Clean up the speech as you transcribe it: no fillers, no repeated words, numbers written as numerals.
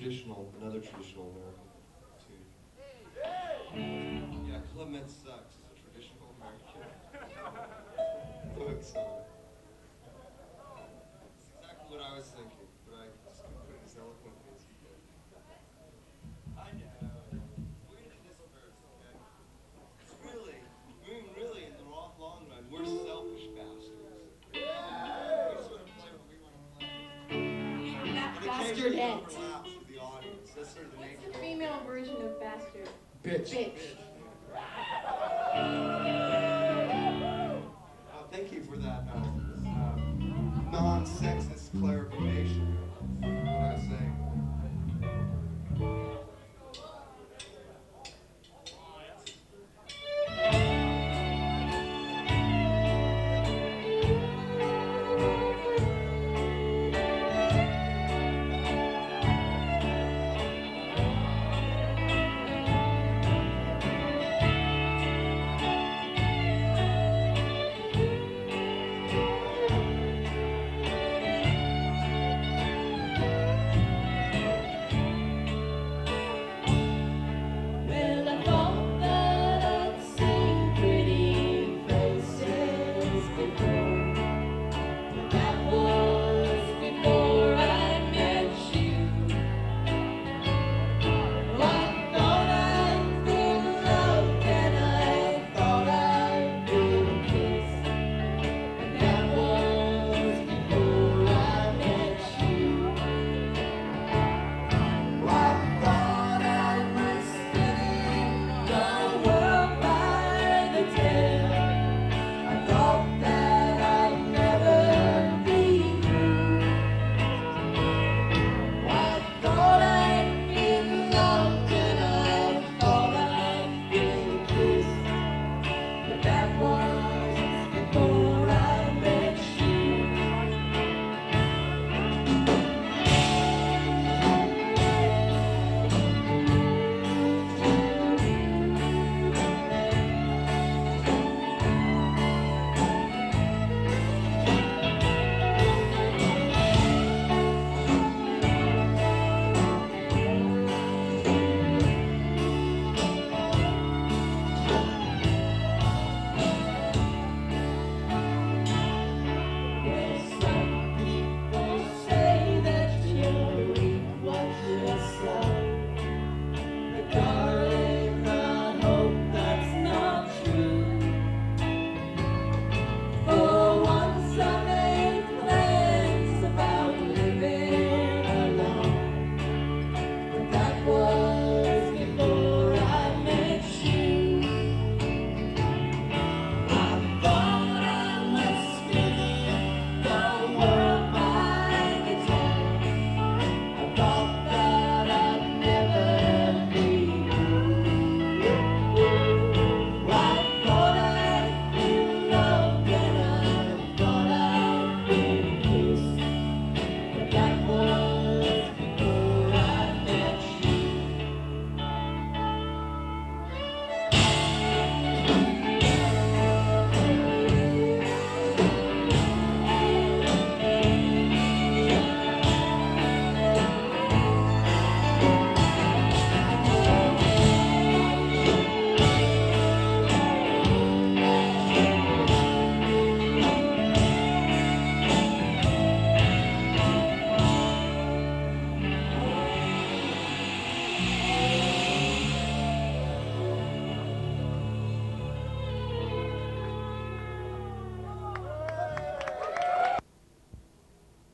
another traditional American tune. Yeah, Club Med Sucks is a traditional American folk song. It's exactly what I was thinking, but I just couldn't put it as eloquently as you did. I know. We're gonna do this first, okay? It's really, in the long run, we're selfish bastards. We just want to play what we want to play. And occasionally overlaps with the audience. That's sort of the nature of What's the female version of bastard? Bitch. Bitch.